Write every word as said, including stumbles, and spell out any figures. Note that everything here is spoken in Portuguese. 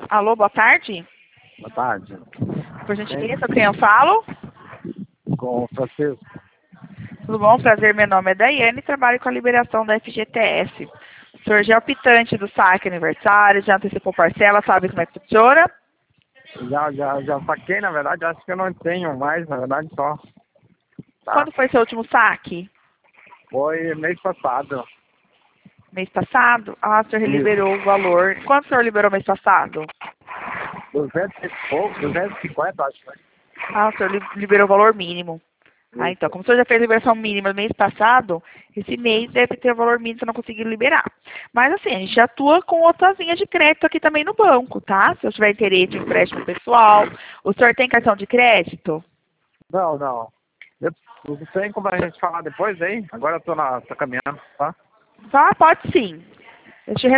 Alô, boa tarde. Boa tarde. Por gentileza, com quem eu falo? Com o Francisco. Tudo bom? Prazer, meu nome é Daiane e trabalho com a liberação da F G T S. O senhor já é optante do saque aniversário, já antecipou parcela, sabe como é que funciona? Já, já, já saquei, na verdade, acho que eu não tenho mais, na verdade, só. Tá. Quando foi seu último saque? Foi mês passado. Mês passado? Ah, o senhor Isso. liberou o valor. Quanto o senhor liberou mês passado? duzentos e pouco, duzentos e cinquenta, acho, né? Ah, o senhor li- liberou o valor mínimo. Ah, então, como o senhor já fez a liberação mínima no mês passado, esse mês deve ter o valor mínimo que eu não consegui liberar. Mas assim, a gente atua com outras linhas de crédito aqui também no banco, tá? Se eu tiver interesse em empréstimo pessoal. O senhor tem cartão de crédito? Não, não. Eu, não tem como a gente falar depois, hein? Agora eu tô, na, tô caminhando, tá? Tá, pode sim. Eu te